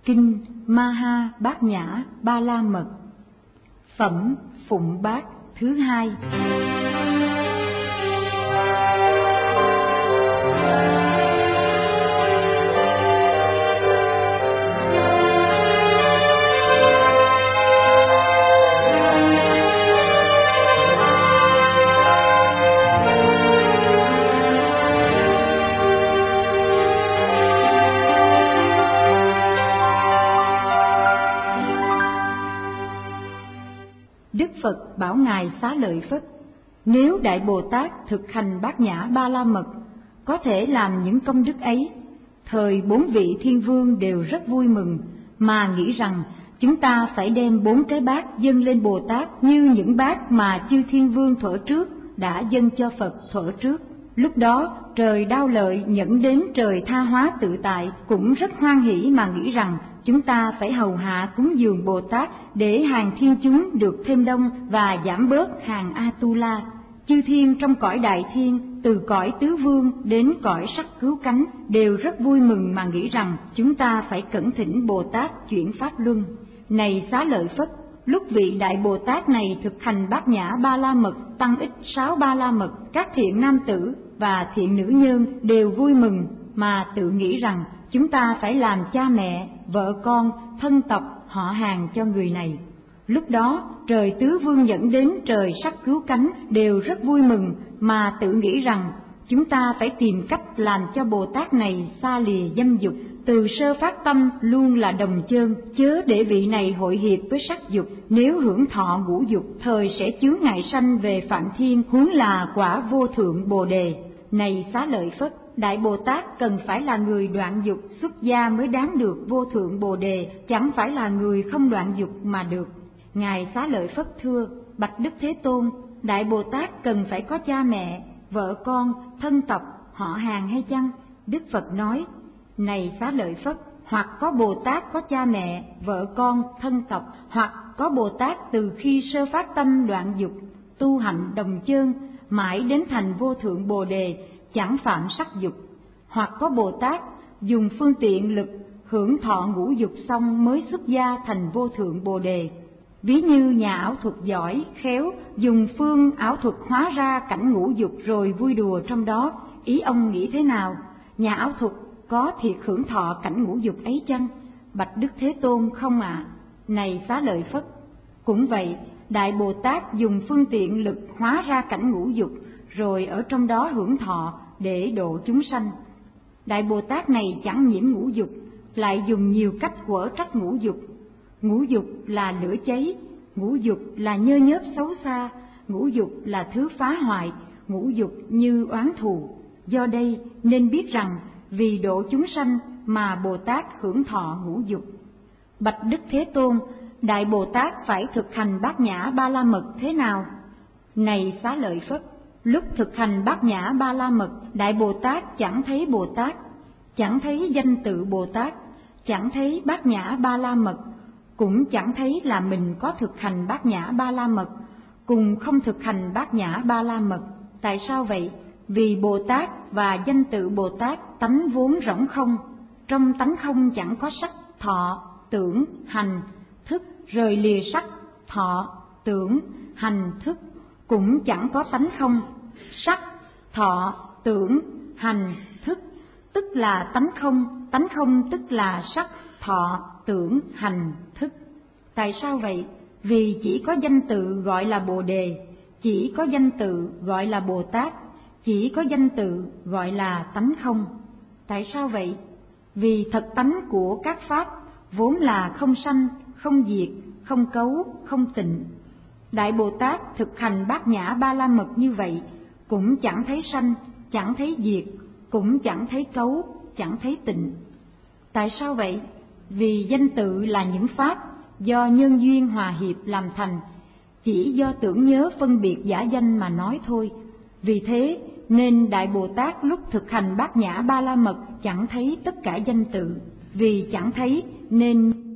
Kinh Maha Bát Nhã Ba La Mật, phẩm Phụng Bát thứ hai. Đức Phật bảo Ngài Xá Lợi Phất, nếu Đại Bồ Tát thực hành Bát Nhã Ba La Mật, có thể làm những công đức ấy, thời 4 vị thiên vương đều rất vui mừng, mà nghĩ rằng chúng ta phải đem 4 cái bát dâng lên Bồ Tát như những bát mà chư thiên vương thuở trước đã dâng cho Phật thuở trước. Lúc đó trời Đao Lợi nhẫn đến trời Tha Hóa Tự Tại cũng rất hoan hỷ, mà nghĩ rằng chúng ta phải hầu hạ cúng dường Bồ Tát để hàng thiên chúng được thêm đông và giảm bớt hàng Atula. Chư thiên trong cõi Đại Thiên, từ cõi Tứ Vương đến cõi Sắc Cứu Cánh đều rất vui mừng, mà nghĩ rằng chúng ta phải cẩn thỉnh Bồ Tát chuyển Pháp Luân. Này Xá Lợi Phất, lúc vị Đại Bồ Tát này thực hành Bát Nhã Ba La Mật, tăng ích 6 Ba La Mật, các thiện nam tử và thiện nữ nhân đều vui mừng, mà tự nghĩ rằng chúng ta phải làm cha mẹ, vợ con, thân tộc, họ hàng cho người này. Lúc đó trời Tứ Vương dẫn đến trời Sắc Cứu Cánh đều rất vui mừng, mà tự nghĩ rằng chúng ta phải tìm cách làm cho Bồ Tát này xa lìa dâm dục, từ sơ phát tâm luôn là đồng chơn, chớ để vị này hội hiệp với sắc dục. Nếu hưởng thọ ngũ dục, thời sẽ chướng ngại sanh về Phạm Thiên, huống là quả vô thượng Bồ Đề. Này Xá Lợi Phất, Đại Bồ Tát cần phải là người đoạn dục xuất gia mới đáng được vô thượng Bồ Đề, chẳng phải là người không đoạn dục mà được. Ngài Xá Lợi Phất thưa: Bạch Đức Thế Tôn, Đại Bồ Tát cần phải có cha mẹ, vợ con, thân tộc, họ hàng hay chăng? Đức Phật nói: Này Xá Lợi Phất, hoặc có Bồ Tát có cha mẹ, vợ con, thân tộc, hoặc có Bồ Tát từ khi sơ phát tâm đoạn dục, tu hạnh đồng chơn, mãi đến thành vô thượng Bồ Đề, chẳng phạm sắc dục, hoặc có Bồ Tát dùng phương tiện lực hưởng thọ ngũ dục xong mới xuất gia thành vô thượng Bồ Đề. Ví như nhà ảo thuật giỏi, khéo, dùng phương ảo thuật hóa ra cảnh ngũ dục rồi vui đùa trong đó. Ý ông nghĩ thế nào? Nhà ảo thuật có thiệt hưởng thọ cảnh ngũ dục ấy chăng? Bạch Đức Thế Tôn, không ạ. Này Xá Lợi Phất, cũng vậy, Đại Bồ Tát dùng phương tiện lực hóa ra cảnh ngũ dục, rồi ở trong đó hưởng thọ để độ chúng sanh. Đại Bồ Tát này chẳng nhiễm ngũ dục, lại dùng nhiều cách quở trách ngũ dục. Ngũ dục là lửa cháy, ngũ dục là nhơ nhớp xấu xa, ngũ dục là thứ phá hoại, ngũ dục như oán thù. Do đây nên biết rằng vì độ chúng sanh mà Bồ Tát hưởng thọ ngũ dục. Bạch Đức Thế Tôn, Đại Bồ Tát phải thực hành Bát Nhã Ba La Mật thế nào? Này Xá Lợi Phất, lúc thực hành Bát Nhã Ba La Mật, Đại Bồ Tát chẳng thấy Bồ Tát, chẳng thấy danh tự Bồ Tát, chẳng thấy Bát Nhã Ba La Mật, cũng chẳng thấy là mình có thực hành Bát Nhã Ba La Mật, cùng không thực hành Bát Nhã Ba La Mật. Tại sao vậy? Vì Bồ Tát và danh tự Bồ Tát tánh vốn rỗng không, trong tánh không chẳng có sắc, thọ, tưởng, hành, thức, rời lìa sắc, thọ, tưởng, hành, thức, cũng chẳng có tánh không. Sắc, thọ, tưởng, hành, thức, tức là tánh không tức là sắc, thọ, tưởng, hành, thức. Tại sao vậy? Vì chỉ có danh tự gọi là Bồ Đề, chỉ có danh tự gọi là Bồ Tát, chỉ có danh tự gọi là tánh không. Tại sao vậy? Vì thật tánh của các pháp vốn là không sanh, không diệt, không cấu, không tịnh. Đại Bồ Tát thực hành Bát Nhã Ba La Mật như vậy, cũng chẳng thấy sanh, chẳng thấy diệt, cũng chẳng thấy cấu, chẳng thấy tịnh. Tại sao vậy? Vì danh tự là những pháp do nhân duyên hòa hiệp làm thành, chỉ do tưởng nhớ phân biệt giả danh mà nói thôi. Vì thế nên Đại Bồ Tát lúc thực hành Bát Nhã Ba La Mật chẳng thấy tất cả danh tự. Vì chẳng thấy nên